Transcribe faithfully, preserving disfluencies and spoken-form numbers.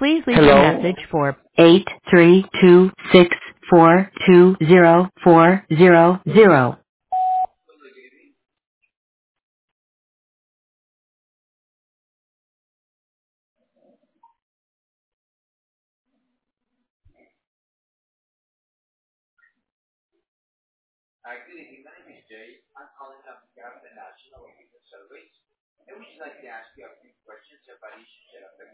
Please leave your Hello. message for eight three two six four two zero four zero zero. Hi, good evening. My name is Jay. I'm calling on behalf of the National Human Service, and we'd like to ask you a few questions about issues that affect